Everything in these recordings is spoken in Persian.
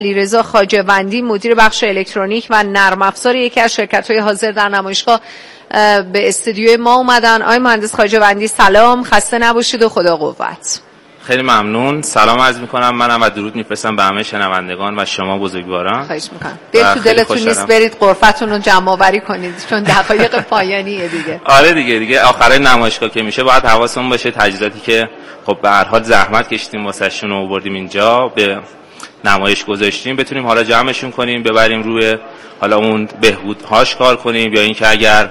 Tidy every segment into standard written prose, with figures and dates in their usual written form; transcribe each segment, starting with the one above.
علیرضا خواجه‌وندی مدیر بخش الکترونیک و نرم افزار یکی از شرکت‌های حاضر در نمایشگاه به استودیوی ما اومدن. آقای مهندس خواجه‌وندی سلام، خسته نباشید و خدا قوت. خیلی ممنون. سلام عرض می‌کنم منم و درود می‌فرستم به همه شنوندگان و شما بزرگواران. خواهش می‌کنم. دل تو دلتون نیست برید غرفتون رو جمع‌آوری کنید چون دقایق پایانیه دیگه. آره دیگه آخرای نمایشگاه که میشه باید حواسمون باشه تجهیزاتی که خب به هر حال زحمت کشیدیم واسهشون و آوردیم اینجا به نمایش گذاشتیم بتونیم حالا جمعشون کنیم ببریم روی حالا اون بهبودهاش کار کنیم یا اینکه اگر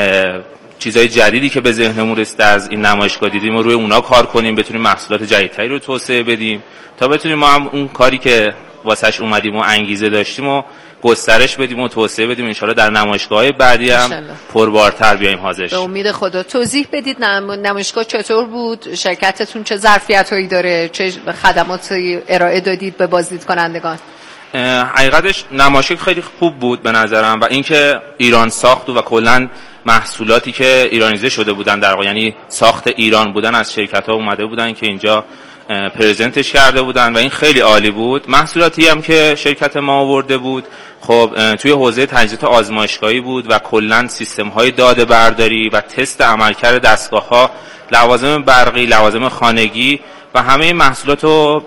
چیزای جدیدی که به ذهنمون رسید از این نمایشگاه دیدیم و روی اونا کار کنیم بتونیم محصولات جدیدتری رو توسعه بدیم تا بتونیم ما هم اون کاری که واسش اومدیم و انگیزه داشتیم و گسترش بدیم و توسعه بدیم ان شاءالله در نمایشگاه‌های بعدی هم پربارتر بیایم حاضرش. به امید خدا. توضیح بدید نمایشگاه چطور بود؟ شرکتتون چه ظرفیتایی داره؟ چه خدماتی ارائه دادید به بازدید کنندگان؟ حقیقتش نمایشگاه خیلی خوب بود به نظرم و اینکه ایران ساخت و کلا محصولاتی که ایرانیزه شده بودن در واقع یعنی ساخت ایران بودن از شرکت‌ها اومده بودن که اینجا پرزنتش کرده بودن و این خیلی عالی بود. محصولاتی هم که شرکت ما آورده بود خب توی حوزه تجهیزات آزمایشگاهی بود و کلا سیستم‌های داده برداری و تست عملکرد دستگاه‌ها، لوازم برقی، لوازم خانگی و همه این محصولات رو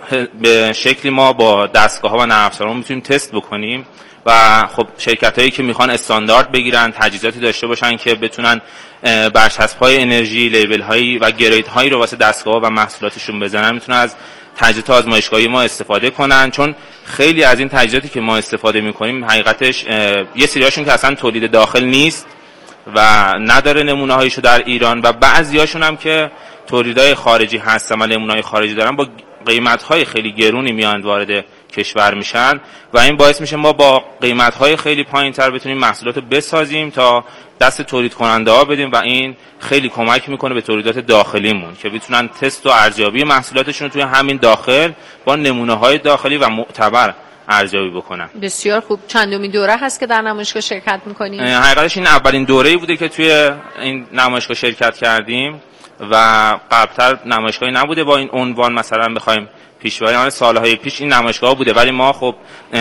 به شکلی ما با دستگاه‌ها و نرم افزارها میتونیم تست بکنیم و خب شرکتایی که میخوان استاندارد بگیرن تجهیزاتی داشته باشن که بتونن برچسب‌های انرژی، لیبل‌هایی و گریدهایی رو واسه دستگاه‌ها و محصولاتشون بزنن میتونن از تجهیزات آزمایشگاهی ما استفاده کنن چون خیلی از این تجهیزاتی که ما استفاده می‌کنیم حقیقتش یه سریاشون که اصلا تولید داخل نیست و نداره نمونه‌هایشو در ایران و بعضیاشون هم که تولیدهای خارجی هستن و نمونه‌های خارجی دارن با قیمت‌های خیلی گرونی میاند وارد کشور میشن و این باعث میشه ما با قیمت‌های خیلی پایین‌تر بتونیم محصولات رو بسازیم تا دست تولید کننده‌ها بدیم و این خیلی کمک میکنه به تولیدات داخلیمون که بتونن تست و ارزیابی محصولاتشون رو توی همین داخل با نمونه‌های داخلی و معتبر ارزیابی بکنن. بسیار خوب. چندمین دوره هست که در نمایشگاه شرکت می‌کنید؟ حقیقتش این اولین دوره‌ای بوده که توی این نمایشگاه شرکت کردیم و قبل‌تر نمایشگاهی نبوده با این عنوان مثلا بخوایم پیش‌بینی سال‌های پیش این نمایشگاه بوده ولی ما خب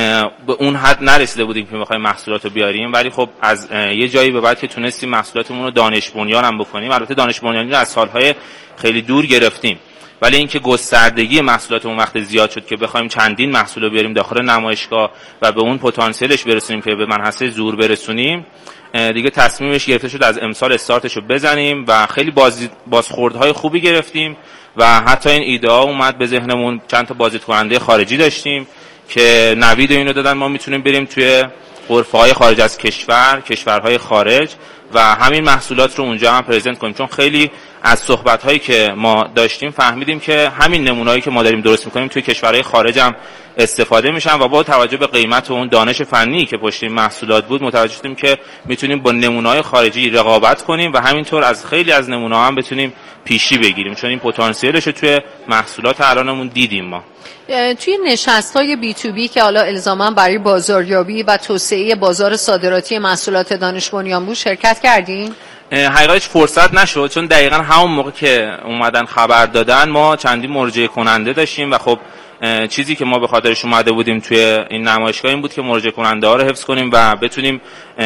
به اون حد نرسیده بودیم که بخوایم محصولات رو بیاریم ولی خب از یه جایی به بعد که تونستیم محصولاتمون رو دانش بنیان هم بکنیم البته دانش بنیانی رو از سال‌های خیلی دور گرفتیم ولی اینکه گستردگی محصولاتمون وقت زیاد شد که بخوایم چندین محصول رو بیاریم داخل نمایشگاه و به اون پتانسیلش برسونیم که به منحصه ظهور برسونیم دیگه تصمیمش گرفته شد از امسال استارتشو بزنیم و خیلی بازخوردهای خوبی گرفتیم و حتی این ایده ها اومد به ذهنمون چند تا بازدید کننده خارجی داشتیم که نوید اینو دادن ما میتونیم بریم توی غرفه‌های خارج از کشورهای خارج و همین محصولات رو اونجا هم پرزنت کنیم چون خیلی از صحبت‌هایی که ما داشتیم فهمیدیم که همین نمونه‌هایی که ما داریم درست می‌کنیم توی کشورهای خارج هم استفاده میشن و با توجه به قیمت و اون دانش فنی که پشت این محصولات بود متوجه شدیم که میتونیم با نمونه‌های خارجی رقابت کنیم و همینطور از خیلی از نمونه‌ها هم بتونیم پیشی بگیریم چون این پتانسیلش رو توی محصولات الانمون دیدیم ما. توی نشست‌های بی تو بی که حالا الزاما برای بازاریابی و توسعه بازار صادراتی محصولات دانش بنیان بود شرکت کردین؟ حقیقتش فرصت نشد چون دقیقاً همون موقع که اومدن خبر دادن ما چندین مراجعه کننده داشتیم و خب چیزی که ما به خاطرش اومده بودیم توی این نمایشگاه این بود که مراجعه کننده ها رو حفظ کنیم و بتونیم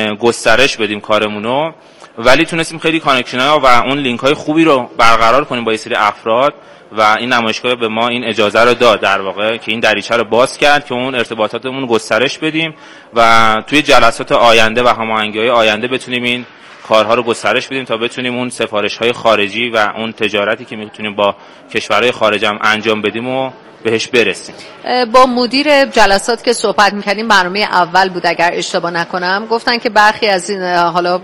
گسترش بدیم کارمونو ولی تونستیم خیلی کانکشن ها و اون لینک های خوبی رو برقرار کنیم با یه سری افراد و این نمایشگاه به ما این اجازه رو داد در واقع که این دریچه رو باز کرد که اون ارتباطاتمون گسترش بدیم و توی جلسات آینده و هماهنگی‌های آینده بتونیم این کارها رو گسترش بدیم تا بتونیم اون سفارش‌های خارجی و اون تجارتی که میتونیم با کشورهای خارج هم انجام بدیم و بهش برسیم. با مدیر جلسات که صحبت می‌کردیم برنامه اول بود اگر اشتباه نکنم گفتن که برخی از این حالا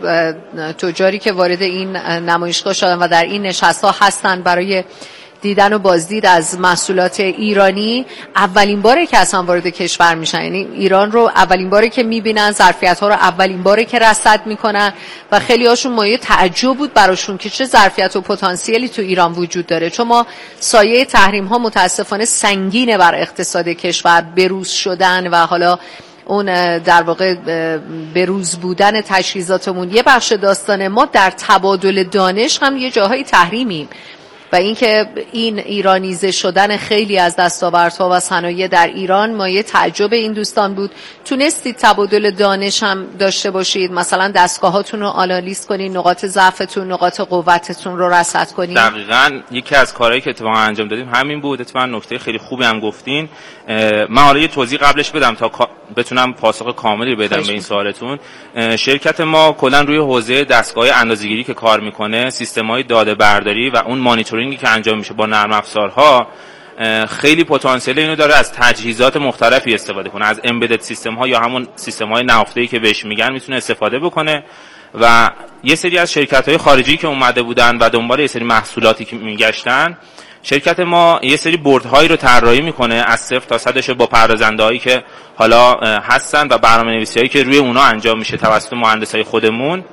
تجاری که وارد این نمایشگاه شدن و در این نشست‌ها هستن برای دیدن و بازدید از محصولات ایرانی اولین باره که اصلا وارد کشور میشن یعنی ایران رو اولین باره که میبینن ظرفیت‌ها رو اولین باره که رصد میکنن و خیلی هاشون مایه تعجب بود براشون که چه ظرفیت و پتانسیلی تو ایران وجود داره چون ما سایه تحریم ها متاسفانه سنگینه بر اقتصاد کشور بروز شدن و حالا اون در واقع بروز بودن تجهیزاتمون یه بخش داستانه ما در تبادل دانش هم یه جاهای تحریمیم و اینکه این ایرانیزه شدن خیلی از دستاوردها و صنایع در ایران مایه تعجب این دوستان بود. تونستید تبادل دانش هم داشته باشید، مثلا دستگاهاتون رو آنالیز کنید، نقاط ضعفتون، نقاط قوتتون رو رصد کنید؟ دقیقاً یکی از کارهایی که اتفاقا انجام دادیم همین بود. اتفاقا نکته خیلی خوبی هم گفتین. من حالا یه توضیح قبلش بدم تا بتونم پاسخ کاملی بدم به این سوالتون. شرکت ما کلا روی حوزه دستگاه اندازه‌گیری که کار میکنه، سیستم‌های داده برداری و اون مانیتورینگی که انجام میشه با نرم افزارها، خیلی پتانسیل اینو داره از تجهیزات مختلفی استفاده کنه. از امبدد سیستم ها یا همون سیستم های نهفته‌ای که بهش میگن میتونه استفاده بکنه و یه سری از شرکت های خارجی که اومده بودن و دنبال یه سری محصولاتی که میگشتن، شرکت ما یه سری بردهایی رو طراحی میکنه از 0 تا 100 با پردازنده‌هایی که حالا هستن و برنامه‌نویسی‌هایی که روی اونا انجام میشه توسط مهندسای خودمون.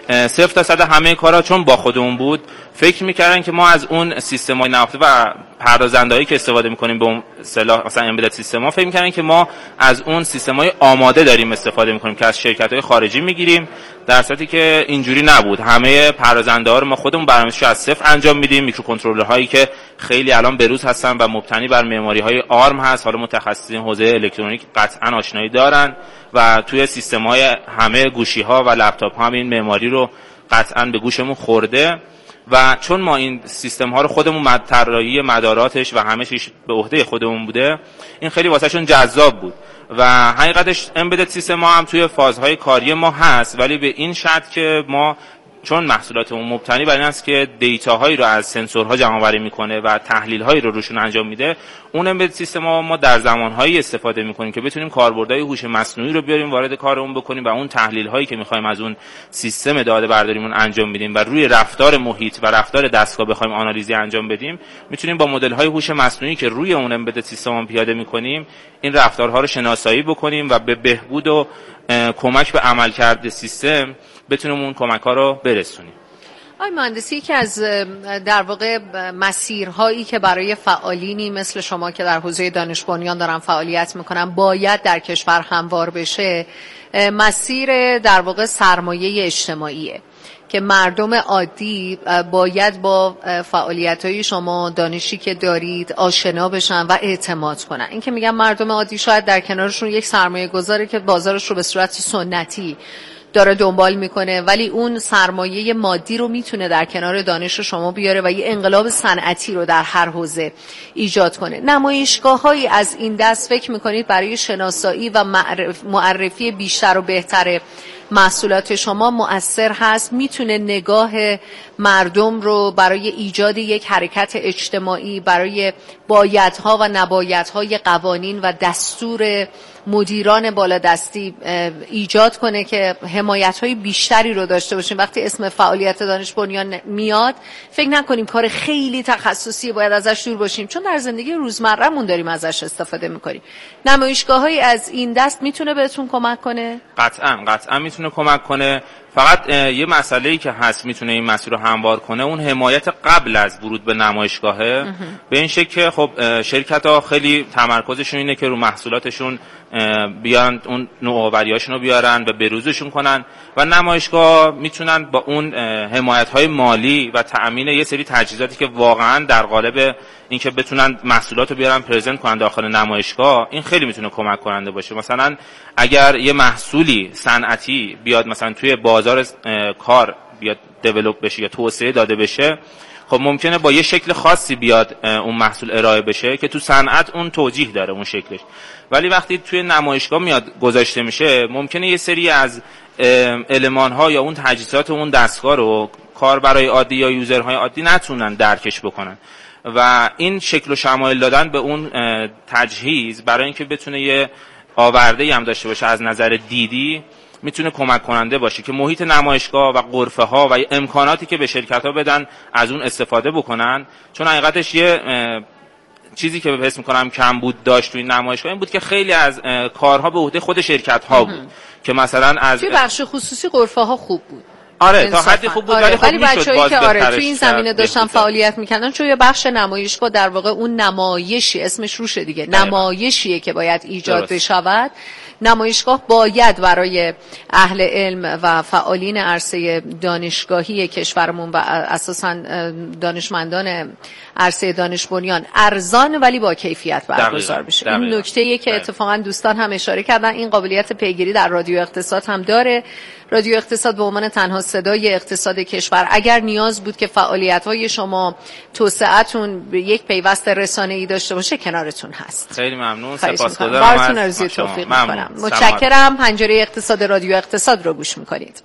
0 تا 100 همه کارا چون با خودمون بود، فکر میکردن که ما از اون سیستم‌های نهفته و پردازنده‌هایی که استفاده میکنیم به اون اصطلاح مثلا امبدد سیستم‌ها، فکر میکردن که ما از اون سیستم‌های آماده داریم استفاده میکنیم که از شرکت‌های خارجی میگیریم، در صورتی که اینجوری نبود. همه پردازنده‌ها رو ما خودمون برنامه‌ریزی از صفر انجام میدیم. میکروکنترلرهایی که خیلی الان بروز هستن و مبتنی بر معماری‌های آرم هست، حالا متخصصین حوزه الکترونیک قطعاً آشنایی دارن و توی سیستم‌های همه گوشی‌ها و لپتاپ‌ها هم این معماری رو قطعاً به گوشمون خورده و چون ما این سیستم ها رو خودمون طراحی مداراتش و همه چیز به عهده خودمون بوده، این خیلی واسهشون جذاب بود و حقیقتش امبدد سیستم ما هم توی فازهای کاری ما هست، ولی به این شرط که ما چون محصولاتمون مبتنی بر این است که دیتاهایی رو از سنسورها جمع‌آوری میکنه و تحلیل‌هایی رو روشون انجام میده، اون امبدد سیستم ما در زمانهایی استفاده میکنیم که بتونیم کاربردهای هوش مصنوعی رو بیاریم وارد کارمون بکنیم و اون تحلیل‌هایی که می‌خوایم از اون سیستم داده برداریمون انجام میدیم و روی رفتار محیط و رفتار دستگاه بخوایم آنالیزی انجام بدیم، میتونیم با مدل‌های هوش مصنوعی که روی اون امبدد سیستم پیاده میکنیم این رفتارها رو شناسایی بکنیم و به بهبود و کمک به عملکرد سیستم بتونیم اون کمک‌ها رو برسونیم. آقای مهندسی، که از در واقع مسیرهایی که برای فعالینی مثل شما که در حوزه دانش بنیان دارن فعالیت میکنن باید در کشور هموار بشه، مسیر در واقع سرمایه اجتماعیه که مردم عادی باید با فعالیت‌های شما، دانشی که دارید آشنا بشن و اعتماد کنن. این که میگم مردم عادی شاید در کنارشون یک سرمایه گذاری که بازارش رو به صورت سنتی داره دنبال میکنه، ولی اون سرمایه مادی رو میتونه در کنار دانش شما بیاره و یه انقلاب صنعتی رو در هر حوزه ایجاد کنه. نمایشگاه‌هایی از این دست فکر میکنید برای شناسایی و معرفی بیشتر و بهتر محصولات شما مؤثر هست؟ میتونه نگاه مردم رو برای ایجاد یک حرکت اجتماعی برای بایدها و نبایدهای قوانین و دستور مدیران بالادستی ایجاد کنه که حمایت‌های بیشتری رو داشته باشیم؟ وقتی اسم فعالیت دانش بنیان میاد فکر نکنیم کار خیلی تخصصی باید ازش دور باشیم، چون در زندگی روزمره‌مون داریم ازش استفاده می‌کنیم. نمایشگاه‌های از این دست میتونه بهتون کمک کنه؟ قطعاً میتونه کمک کنه. فقط یه مسئله‌ای که هست میتونه این مسیر رو هموار کنه، اون حمایت قبل از ورود به نمایشگاهه. به این شکل که خب شرکت‌ها خیلی تمرکزشون اینه که رو محصولاتشون بیان اون نوآوری‌هاشون رو بیارن و بروزشون کنن و نمایشگاه میتونن با اون حمایت‌های مالی و تأمین یه سری تجهیزاتی که واقعاً در قالب اینکه بتونن محصولات رو بیارن پرزنت کنن داخل نمایشگاه، این خیلی میتونه کمک کننده باشه. مثلا اگر یه محصولی صنعتی بیاد مثلا توی بازار کار بیاد دیولپ بشه یا توسعه داده بشه، خب ممکنه با یه شکل خاصی بیاد اون محصول ارائه بشه که تو صنعت اون توجیه داره اون شکلش، ولی وقتی توی نمایشگاه میاد گذاشته میشه ممکنه یه سری از المان‌ها یا اون تجهیزات اون دستگاه رو کاربرای عادی یا یوزرهای عادی نتونن درکش بکنن و این شکل و شمایل دادن به اون تجهیز برای اینکه بتونه یه آورده‌ای هم داشته باشه از نظر دیدی میتونه کمک کننده باشه که محیط نمایشگاه و غرفه‌ها و امکاناتی که به شرکت‌ها بدن از اون استفاده بکنن. چون حقیقتش یه چیزی که حس می‌کنم کم بود داشت توی نمایشگاه این بود که خیلی از کارها به عهده خود شرکت‌ها بود که مثلا از توی بخش خصوصی غرفه‌ها خوب بود. آره تا حدی خوب بود، ولی خب میشد باز که توی این زمینه داشتن فعالیت میکردن، چون یه بخش نمایشگاه در واقع اون نمایشی اسمش روشه دیگه، نمایشیه که باید ایجاد بشود. نمایشگاه باید برای اهل علم و فعالین عرصه دانشگاهی کشورمون و اساساً دانشمندان عرصه دانش بنیان ارزان ولی با کیفیت برگزار بشه. این نکته‌ایه که اتفاقاً دوستان هم اشاره کردن، این قابلیت پیگیری در رادیو اقتصاد هم داره. رادیو اقتصاد به عنوان تنها صدای اقتصاد کشور اگر نیاز بود که فعالیت‌های شما توسعه‌تون به یک پیوست رسانه‌ای داشته باشه کنارتون هست. خیلی ممنون، سپاسگزارم. براتون آرزوی توفیق می‌کنم. متشکرم. پنجره اقتصاد رادیو اقتصاد رو گوش می‌کنید.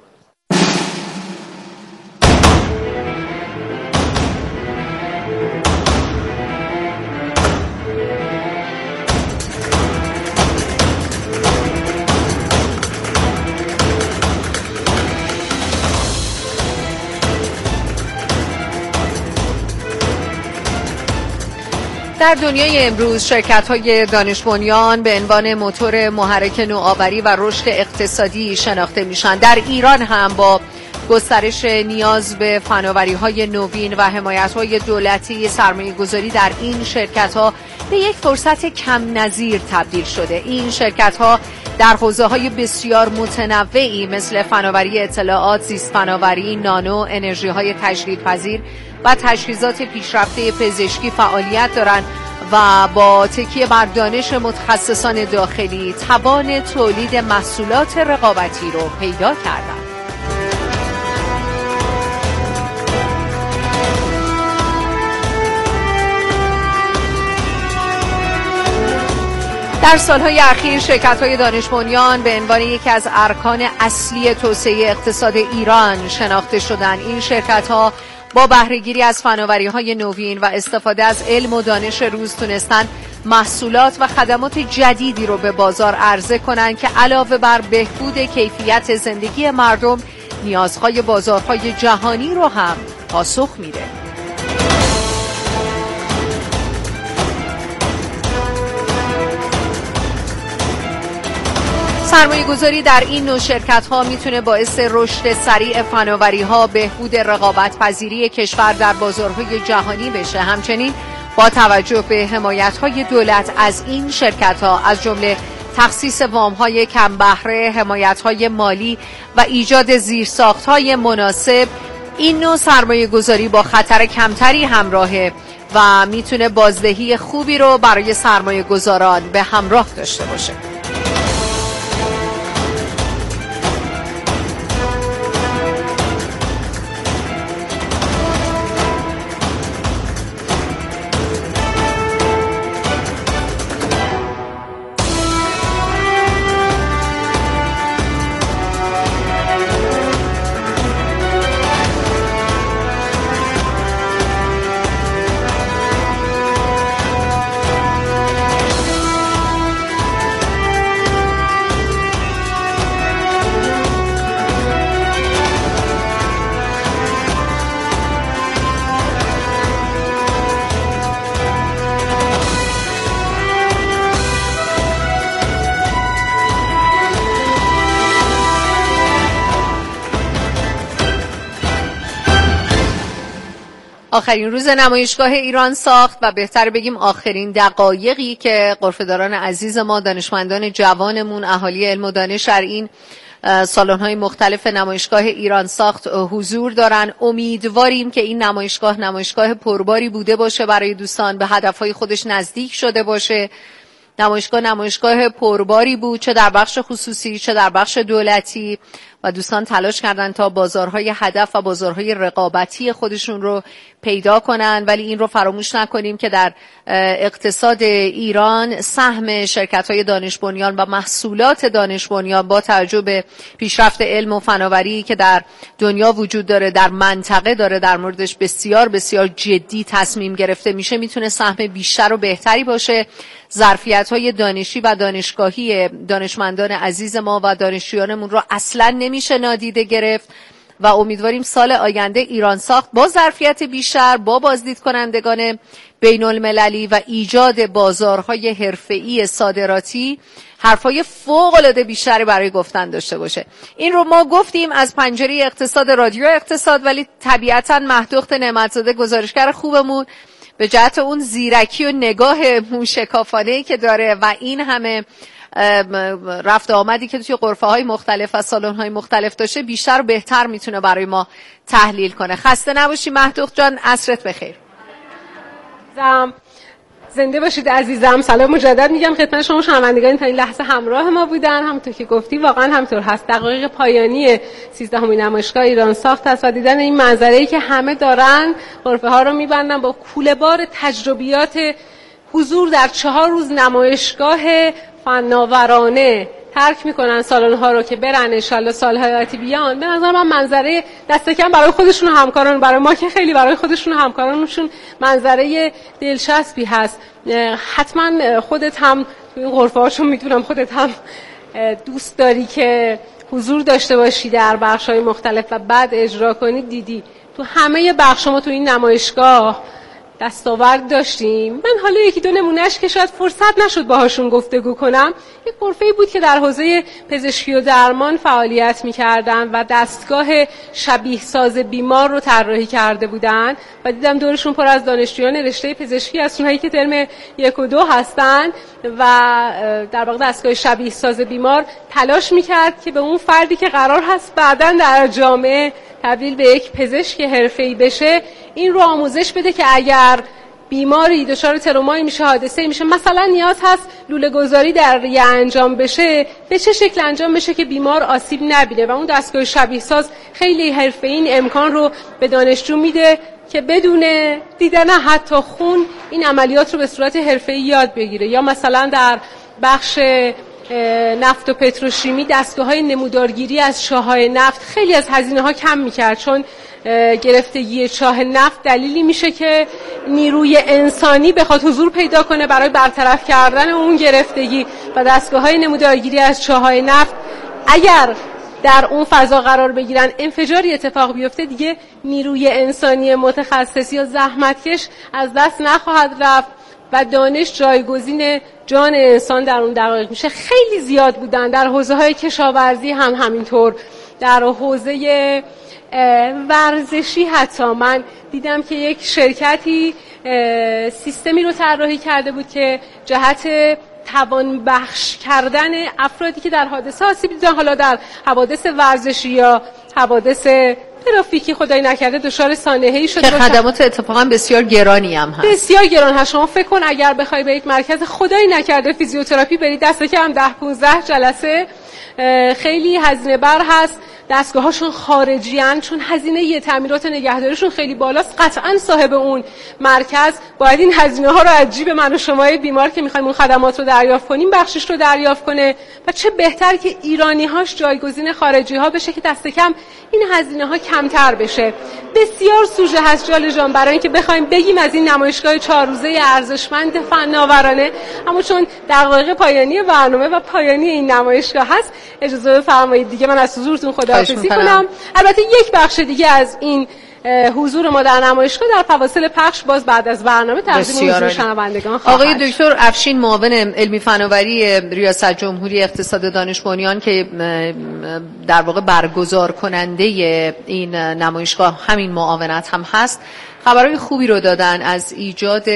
در دنیای امروز شرکت‌های دانش بنیان به عنوان موتور محرک نوآوری و رشد اقتصادی شناخته میشن. در ایران هم با گسترش نیاز به فناوری‌های نوین و حمایت‌های دولتی سرمایه‌گذاری در این شرکت‌ها به یک فرصت کم نظیر تبدیل شده. این شرکت‌ها در حوزه‌های بسیار متنوعی مثل فناوری اطلاعات، زیست فناوری، نانو، انرژی‌های تجدیدپذیر و تجهیزات پیشرفته پزشکی فعالیت دارند و با تکیه بر دانش متخصصان داخلی توان تولید محصولات رقابتی رو پیدا کردند. در سالهای اخیر شرکت‌های دانش بنیان به عنوان یکی از ارکان اصلی توسعه اقتصاد ایران شناخته شدند. این شرکت‌ها با بهره‌گیری از فناوری‌های نوین و استفاده از علم و دانش روز تونستن محصولات و خدمات جدیدی رو به بازار عرضه کنند که علاوه بر بهبود کیفیت زندگی مردم، نیازهای بازارهای جهانی رو هم پاسخ میده. سرمایه‌گذاری در این نوع شرکت‌ها میتونه باعث رشد سریع فناوری‌ها، بهبود رقابت‌پذیری کشور در بازارهای جهانی بشه. همچنین با توجه به حمایت‌های دولت از این شرکت‌ها از جمله تخصیص وام‌های کم بهره، حمایت‌های مالی و ایجاد زیرساخت‌های مناسب، این نوع سرمایه‌گذاری با خطر کمتری همراهه و میتونه بازدهی خوبی رو برای سرمایه‌گذاران به همراه داشته باشه. آخرین روز نمایشگاه ایران ساخت و بهتر بگیم آخرین دقایقی که غرفه‌داران عزیز ما، دانشمندان جوانمون، اهالی علم و دانش در این سالن‌های مختلف نمایشگاه ایران ساخت حضور دارن. امیدواریم که این نمایشگاه پرباری بوده باشه، برای دوستان به هدفهای خودش نزدیک شده باشه. نمایشگاه پرباری بود، چه در بخش خصوصی چه در بخش دولتی، و دوستان تلاش کردن تا بازارهای هدف و بازارهای رقابتی خودشون رو پیدا کنن. ولی این رو فراموش نکنیم که در اقتصاد ایران سهم شرکت‌های دانش بنیان و محصولات دانش بنیان با توجه به پیشرفت علم و فناوری که در دنیا وجود داره، در منطقه داره، در موردش بسیار بسیار جدی تصمیم گرفته میشه، میتونه سهم بیشتر و بهتری باشه. ظرفیت‌های دانشی و دانشگاهی دانشمندان عزیز ما و دانشجویانمون رو اصلاً نمیشه نادیده گرفت و امیدواریم سال آینده ایران ساخت با ظرفیت بیشتر، با بازدید کنندگان بین المللی و ایجاد بازارهای حرفه‌ای صادراتی حرفای فوق‌العاده بیشتری برای گفتن داشته باشه. این رو ما گفتیم از پنجره اقتصاد رادیو اقتصاد، ولی طبیعتاً مهدوخت نعمت‌زاده گزارشگر خوبمون به جهت اون زیرکی و نگاه موشکافانه‌ای که داره و این همه رفت آمدی که توی غرفه‌های مختلف و سالن‌های مختلف داشته بیشتر و بهتر میتونه برای ما تحلیل کنه. خسته نباشی مهدوخت جان، عصرت بخیر. زنده باشید عزیزم. سلام مجدد میگم خدمت شما شنوندگان تا این لحظه همراه ما بودن. همونطور که گفتی واقعا همینطور هست. دقایق پایانی 13مین نمایشگاه ایران ساخت است و دیدن این منظره‌ای که همه دارن غرفه ها رو میبندن با کوله‌بار تجربیات حضور در 4 روز نمایشگاه فناورانه ترک میکنن سالن ها رو که برن ان شاءالله سالهای آتی بیان. به نظر من منظره دست کم برای خودشون و همکاران، برای ما که خیلی برای خودشون و همکارانشون منظره دلچسبی هست. حتما خودت هم تو این غرفه هاشون میتونم خودت هم دوست داری که حضور داشته باشی در بخش های مختلف و بعد اجرا کنی. دیدی تو همه بخش ما تو این نمایشگاه دستاورد داشتیم. من حالا یکی دو نمونهش که شاید فرصت نشد باهاشون گفتگو کنم، یک غرفه‌ای بود که در حوزه پزشکی و درمان فعالیت می‌کردن و دستگاه شبیه ساز بیمار رو طراحی کرده بودن و دیدم دورشون پر از دانشجویان رشته پزشکی هستن، اونایی که ترم 1 و 2 هستن و در واقع دستگاه شبیه ساز بیمار تلاش می‌کرد که به اون فردی که قرار هست بعداً در جامعه تبدیل به یک پزشک حرفه‌ای بشه این رو آموزش بده که اگر بیماری دچار ترومایی میشه، حادثه‌ای میشه، مثلا نیاز هست لوله گذاری در ریه انجام بشه، به چه شکل انجام بشه که بیمار آسیب نبینه. و اون دستگاه شبیه ساز خیلی حرفه‌ای این امکان رو به دانشجو میده که بدون دیدن حتی خون این عملیات رو به صورت حرفه‌ای یاد بگیره. یا مثلا در بخش نفت و پتروشیمی دستگاه‌های نمودارگیری از چاه‌های نفت خیلی از هزینه‌ها کم می‌کرد، چون گرفتگی چاه نفت دلیلی میشه که نیروی انسانی بخواد حضور پیدا کنه برای برطرف کردن اون گرفتگی و دستگاه‌های نمودارگیری از چاه‌های نفت اگر در اون فضا قرار بگیرن انفجاری اتفاق بیفته دیگه نیروی انسانی متخصص یا زحمتکش از دست نخواهد رفت و دانش جایگزین جان انسان در اون دقایق میشه. خیلی زیاد بودن در حوزه‌های کشاورزی هم همینطور، در حوزه ورزشی حتی من دیدم که یک شرکتی سیستمی رو طراحی کرده بود که جهت توان بخش کردن افرادی که در حادثه آسیب دیدن، حالا در حوادث ورزشی یا حوادث ترافیکی خدای نکرده دچار سانحه‌ای شده که خدمات اتفاقا بسیار گرانی هم هست. بسیار گران هست. شما فکر کن اگر بخوای به یک مرکز خدای نکرده فیزیوتراپی برید دست کم 10-15 جلسه خیلی هزینه بر هست. دستگاه‌هاشون خارجیان، چون هزینه تعمیرات نگهداریشون خیلی بالاست. قطعاً صاحب اون مرکز باید این هزینه‌ها رو از جیب من و شمای بیمار که می‌خوایم اون خدمات رو دریافت کنیم بخشش رو دریافت کنه و چه بهتر که ایرانی‌هاش جایگزین خارجی‌ها بشه که دست کم این هزینه‌ها کمتر بشه. بسیار سوژه هست جال جان برای اینکه بخوایم بگیم از این نمایشگاه 4 روزه ارزشمند فناورانه، اما چون دقایق پایانی برنامه و پایانی این نمایشگاه هست اجازه بفرمایید دیگه من از حضورتون خداحافظی کنم. البته یک بخش دیگه از این حضور ما در نمایشگاه در فواصل پخش باز بعد از برنامه تقدیم حضور شنوندگان خواهد. آقای دکتر افشین معاون علمی فناوری ریاست جمهوری اقتصاد دانش بنیان که در واقع برگزار کننده این نمایشگاه همین معاونت هم هست، خبرهای خوبی رو دادن از ایجاد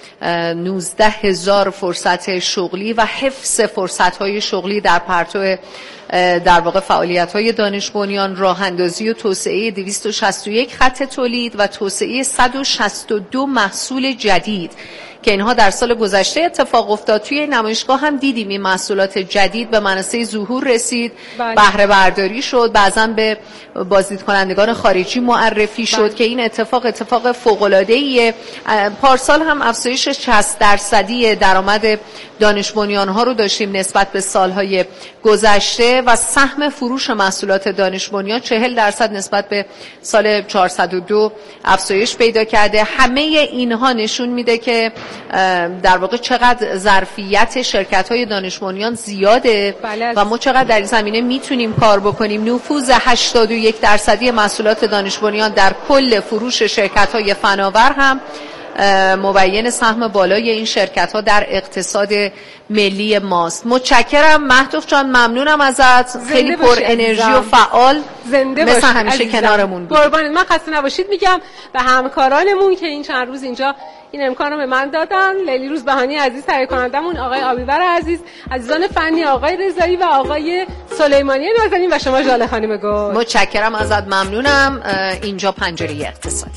19,000 فرصت شغلی و حفظ فرصت‌های شغلی در پرتو در واقع فعالیت‌های دانش بنیان، راه اندازی و توسعه 261 خط تولید و توسعه 162 محصول جدید که اینها در سال گذشته اتفاق افتاد. توی نمایشگاه هم دیدیم این محصولات جدید به منصه ظهور رسید، بهره برداری شد، بعضا به بازدید کنندگان خارجی معرفی شد که این اتفاق فوق‌العاده‌ایه. پارسال هم افزایش 60% درآمد دانش بنیان‌ها رو داشتیم نسبت به سالهای گذشته و سهم فروش محصولات دانش بنیان 40% نسبت به سال 402 افزایش پیدا کرده. همه اینها نشون میده که در واقع چقدر ظرفیت شرکت‌های دانش بنیان زیاده و ما چقدر در این زمینه میتونیم کار بکنیم. نفوذ 81% محصولات دانش بنیان در کل فروش شرکت‌های فناور هم مبین سهم بالای این شرکت‌ها در اقتصاد ملی ماست. متشکرم مهدوف جان، ممنونم ازت، خیلی پر انرژی و فعال مثل همیشه کنارمون بود. قربانت، من خسته نباشید میگم به همکارانمون که این چند روز اینجا این امکان رو به من دادن. لیلی روزبهانی عزیز، تهیه کنندمون آقای آبیور عزیز، عزیزان فنی آقای رضایی و آقای سلیمانی نازنین و شما ژاله خانم گل. متشکرم ازت، ممنونم. اینجا پنجره اقتصاد.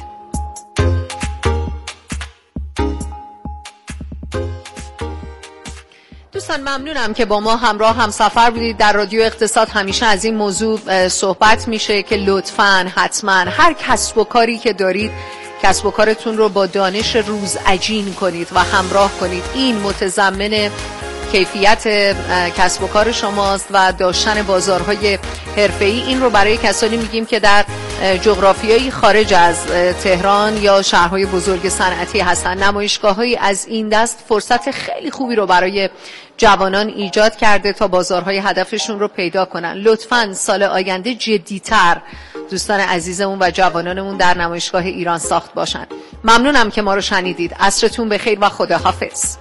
دوستان ممنونم که با ما هم سفر بودید. در رادیو اقتصاد همیشه از این موضوع صحبت میشه که لطفاً حتما هر کسب و کاری که دارید کسب و کارتون رو با دانش روزعجین کنید و همراه کنید. این متضمن کیفیت کسب و کار شماست و داشتن بازارهای حرفه‌ای. این رو برای کسانی میگیم که در جغرافیایی خارج از تهران یا شهرهای بزرگ صنعتی هستن. نمایشگاه‌هایی از این دست فرصت خیلی خوبی رو برای جوانان ایجاد کرده تا بازارهای هدفشون رو پیدا کنن. لطفاً سال آینده جدی‌تر دوستان عزیزمون و جوانانمون در نمایشگاه ایران ساخت باشن. ممنونم که ما رو شنیدید. عصرتون بخیر و خداحافظ.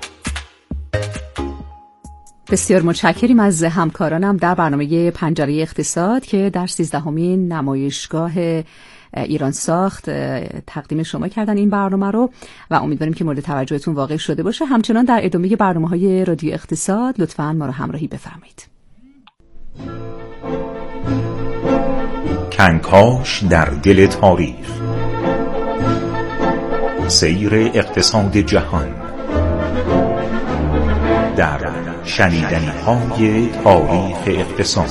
بسیار متشکریم از همکارانم در برنامه پنجره اقتصاد که در 13مین نمایشگاه ایران ساخت تقدیم شما کردن این برنامه رو و امیدواریم که مورد توجهتون واقع شده باشه. همچنان در ادامه برنامه‌های رادیو اقتصاد لطفاً ما رو همراهی بفرمایید. کنکاش در دل تاریخ، سیر اقتصاد جهان در شنیدنی‌های تاریخ اقتصاد.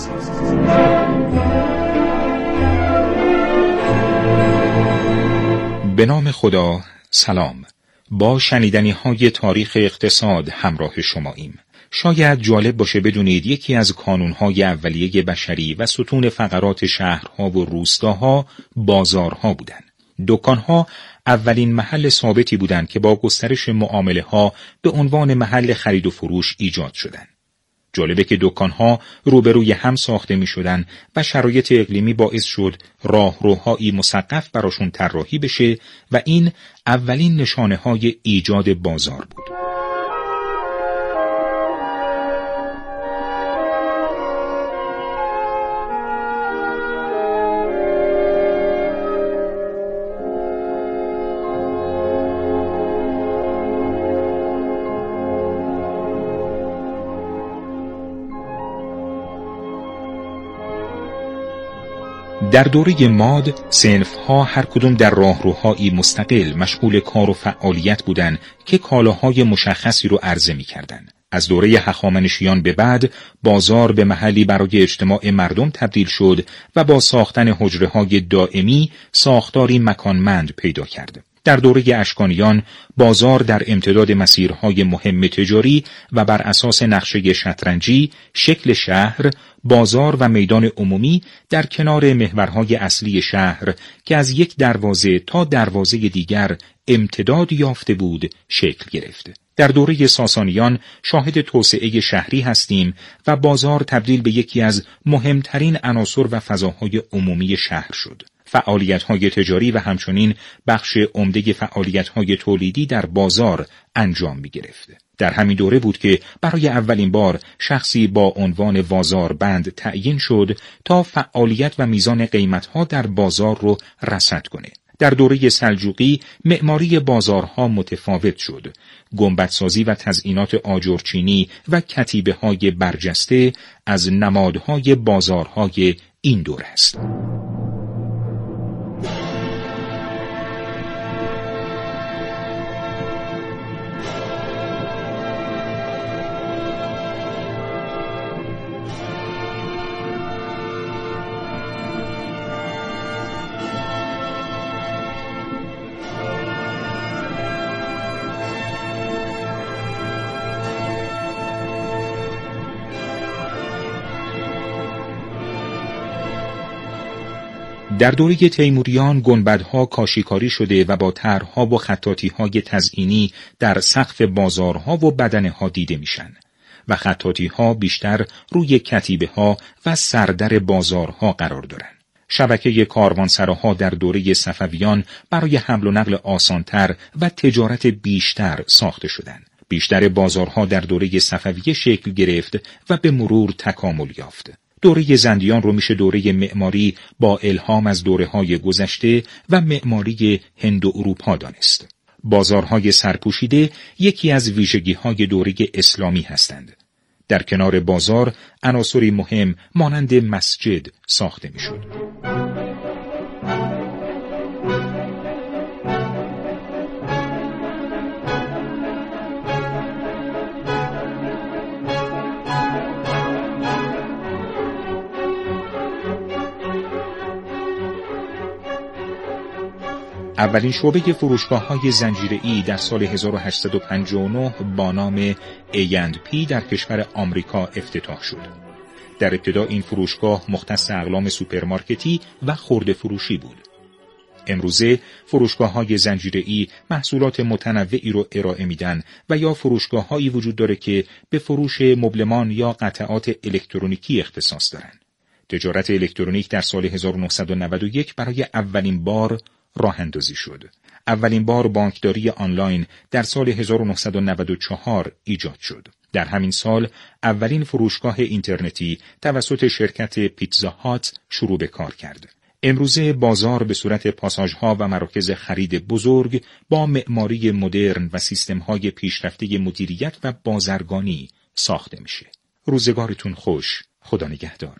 به نام خدا، سلام. با شنیدنی‌های تاریخ اقتصاد همراه شماییم. شاید جالب باشه بدونید یکی از کانون‌های اولیه بشری و ستون فقرات شهرها و روستاها بازارها بودند. دکان‌ها اولین محل ثابتی بودند که با گسترش معامله‌ها به عنوان محل خرید و فروش ایجاد شدند. جالبه که دکان‌ها روبروی هم ساخته می‌شدند و شرایط اقلیمی باعث شد راهروهایی مسقف براشون طراحی بشه و این اولین نشانه‌های ایجاد بازار بود. در دوره ماد صنف‌ها هر کدوم در راهروهایی مستقل مشغول کار و فعالیت بودند که کالاهای مشخصی رو عرضه می‌کردند. از دوره هخامنشیان به بعد بازار به محلی برای اجتماع مردم تبدیل شد و با ساختن حجره‌های دائمی ساختاری مکانمند پیدا کرد. در دوره اشکانیان بازار در امتداد مسیرهای مهم تجاری و بر اساس نقشه شطرنجی شکل شهر، بازار و میدان عمومی در کنار محورهای اصلی شهر که از یک دروازه تا دروازه دیگر امتداد یافته بود شکل گرفت. در دوره ساسانیان شاهد توسعه شهری هستیم و بازار تبدیل به یکی از مهمترین عناصر و فضاهای عمومی شهر شد. فعالیت‌های تجاری و همچنین بخش عمده فعالیت‌های تولیدی در بازار انجام می‌گرفت. در همین دوره بود که برای اولین بار شخصی با عنوان بازاربند تعیین شد تا فعالیت و میزان قیمت‌ها در بازار رو رصد کنه. در دوره سلجوقی معماری بازارها متفاوت شد. گنبدسازی و تزئینات آجرچینی و کتیبه‌های برجسته از نمادهای بازارهای این دوره است. در دوره تیموریان گنبدها کاشیکاری شده و با طرح‌ها و خطاطی‌های تزئینی در سقف بازارها و بدنه‌ها دیده میشن و خطاطی‌ها بیشتر روی کتیبه‌ها و سردر بازارها قرار دارن. شبکه کاروانسراها در دوره صفویان برای حمل و نقل آسانتر و تجارت بیشتر ساخته شدند. بیشتر بازارها در دوره صفویه شکل گرفت و به مرور تکامل یافت. دوره زندیان رو میشه دوره معماری با الهام از دوره‌های گذشته و معماری هند و اروپا دانست. بازارهای سرپوشیده یکی از ویژگی‌های دوره اسلامی هستند. در کنار بازار عناصری مهم مانند مسجد ساخته میشد. اولین شعبه فروشگاه‌های زنجیره‌ای در سال 1859 با نام A&P در کشور آمریکا افتتاح شد. در ابتدا این فروشگاه مختص اقلام سوپرمارکتی و خرده فروشی بود. امروزه فروشگاه‌های زنجیره‌ای محصولات متنوعی رو ارائه میدن و یا فروشگاه‌هایی وجود داره که به فروش مبلمان یا قطعات الکترونیکی اختصاص دارن. تجارت الکترونیک در سال 1991 برای اولین بار راه اندازی شد. اولین بار بانکداری آنلاین در سال 1994 ایجاد شد. در همین سال اولین فروشگاه اینترنتی توسط شرکت پیتزا هات شروع به کار کرد. امروزه بازار به صورت پاساژها و مراکز خرید بزرگ با معماری مدرن و سیستم‌های پیشرفته مدیریت و بازرگانی ساخته میشه. روزگارتون خوش. خدا نگهدار.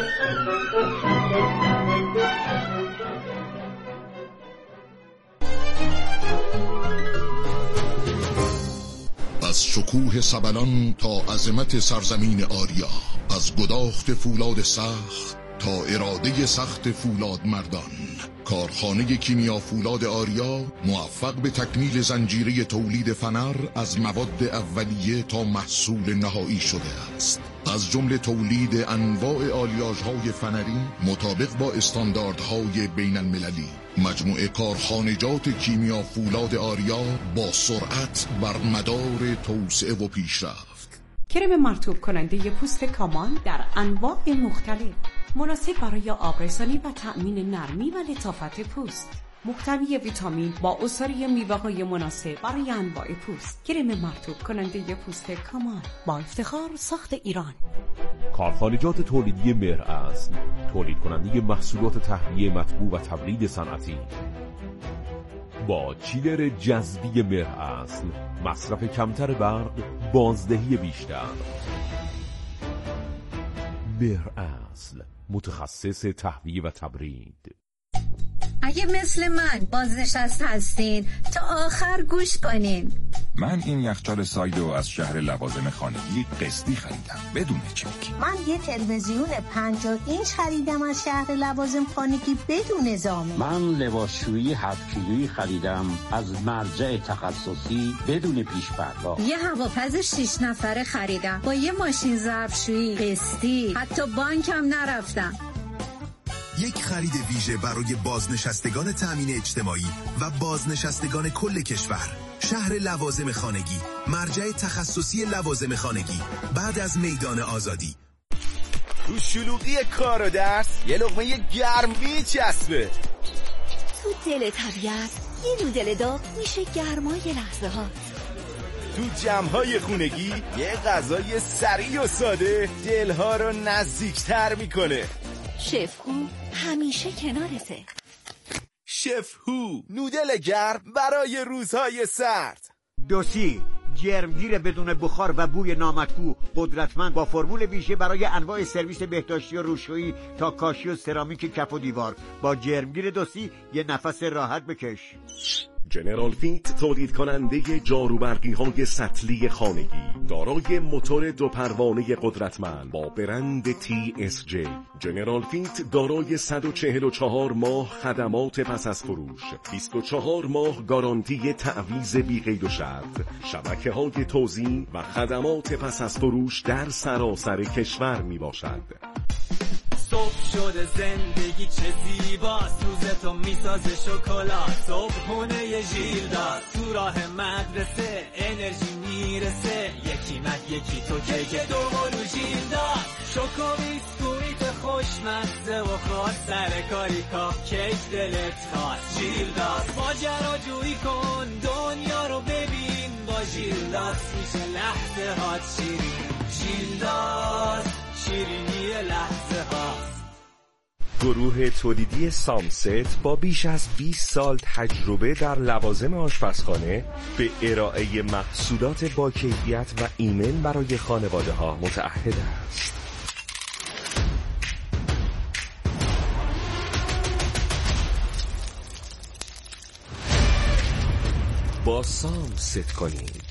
از شکوه سبلان تا عظمت سرزمین آریا، از گداخت فولاد سخت تا اراده سخت فولاد مردان، کارخانه کیمیا فولاد آریا موفق به تکمیل زنجیره تولید فنر از مواد اولیه تا محصول نهایی شده است. از جمله تولید انواع آلیاژهای فنری مطابق با استانداردهای بین المللی. مجموعه کارخانجات کیمیا فولاد آریا با سرعت بر مدار توسعه و پیشرفت. کرم مرطوب کننده پوست کامان در انواع مختلف، مناسب برای آبرسانی و تأمین نرمی و لطافت پوست. محتوی ویتامین با عصاره میوه‌های مناسب برای انواع پوست. کرم مرطوب کننده پوست کامان با افتخار ساخت ایران. کارخانجات تولیدی مهر اصل، تولید کننده محصولات تهویه مطبوع و تبرید صنعتی. با چیلر جذبی مهر اصل، مصرف کمتر برق، بازدهی بیشتر. مهر اصل، متخصص تهویه و تبرید. اگه مثل من بازنشسته هستین تا آخر گوش کنین. من این یخچال سایدو از شهر لوازم خانگی قسطی خریدم بدون چک. من یه تلویزیون 50 اینچ خریدم از شهر لوازم خانگی بدون زامن. من لباسشویی 7 کیلویی خریدم از مرجع تخصصی بدون پیش پرداخت. یه هواپز 6 نفره خریدم با یه ماشین ظرفشویی قسطی، حتی بانکم نرفتم. یک خرید ویژه برای بازنشستگان تأمین اجتماعی و بازنشستگان کل کشور. شهر لوازم خانگی، مرجع تخصصی لوازم خانگی بعد از میدان آزادی. تو شلوغی کار و درس یه لقمه گرم میچسبه. تو دل طبیعت یه نودل داغ میشه گرمای لحظه ها. تو جمع‌های خونگی یه غذای سریع و ساده دلها رو نزدیکتر میکنه. شف هو همیشه کنارته. شف هو، نودل گرم برای روزهای سرد. دوسی، جرمگیر بدون بخار و بوی نامطبوع، قدرتمند با فرمول ویژه برای انواع سرویس بهداشتی و روشویی تا کاشی و سرامیک کف و دیوار. با جرمگیر دوسی یه نفس راحت بکش. جنرال فیت تولید کننده جاروبرقی های سطلی خانگی دارای موتور 2 پروانه قدرتمند با برند TSJ. جنرال فیت دارای 144 ماه خدمات پس از فروش، 24 ماه گارانتی تعویض بی قید و شرط، شبکه های توزیع و خدمات پس از فروش در سراسر کشور می باشد. صبح شده زندگی چه زیباست، روزتو میسازه شکلات، صبحونه ژیلداست، تو راه مدرسه انرژی میرسه، یکی من یکی تو کیک دوقلو ژیلداست، شوکو بیسکویت خوشمزه و خاص، سر کاری کاپ کیک دلت خواست، ژیلداست ماجراجویی کن دنیا رو ببین، با ژیلداست میشه لحظه هات شیرین، ژیلداست شیرینی لحظه هاست. گروه تولیدی سامست با بیش از 20 سال تجربه در لوازم آشپزخانه به ارائه محصولات با کیفیت و ایمن برای خانواده ها متعهد است. با سامست کنید